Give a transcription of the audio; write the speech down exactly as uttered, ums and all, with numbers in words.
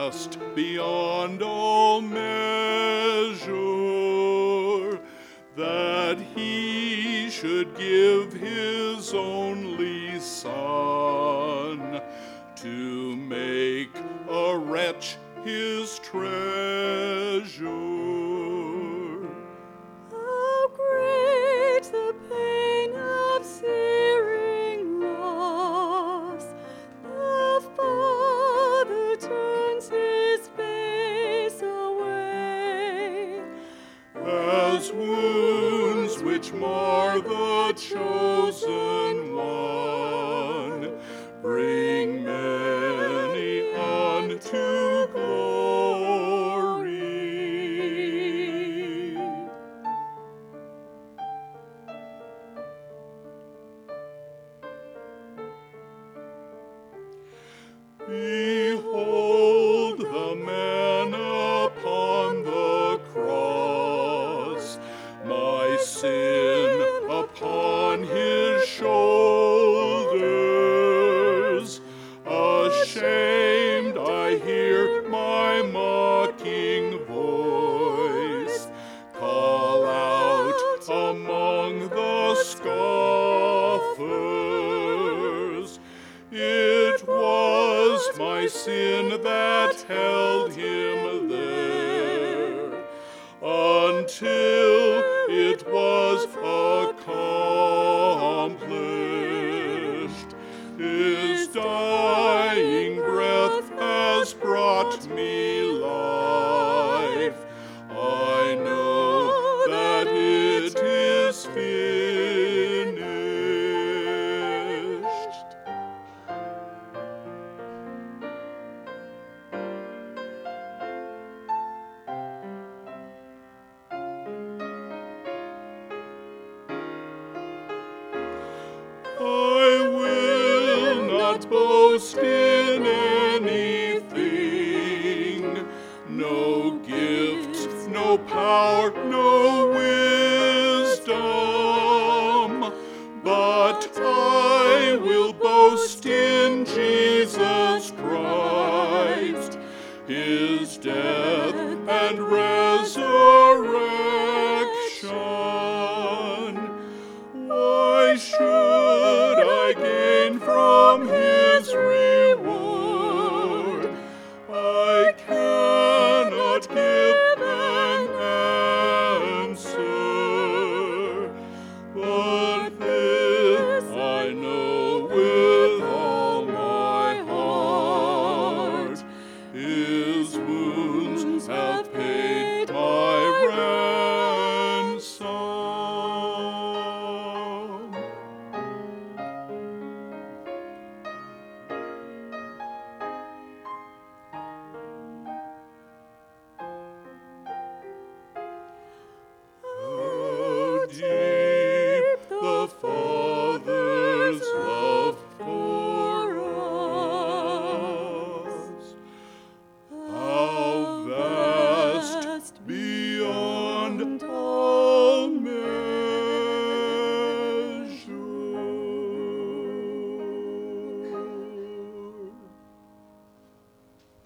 just beyond all measure, that he should give his only Son to make a wretch his treasure. How great the pain of searing loss! The Father turns his face away, as wounds which mar the chosen one bring many unto glory. Behold the man upon the cross, my sin upon his shoulders. Ashamed, I hear my mocking voice call out among the scoffers. It was my sin that held him there until it was accomplished. His dying breath has brought me life. I know that it is finished. I will not boast in anything, no gift, no power, no wisdom, but I will boast in Jesus Christ, his death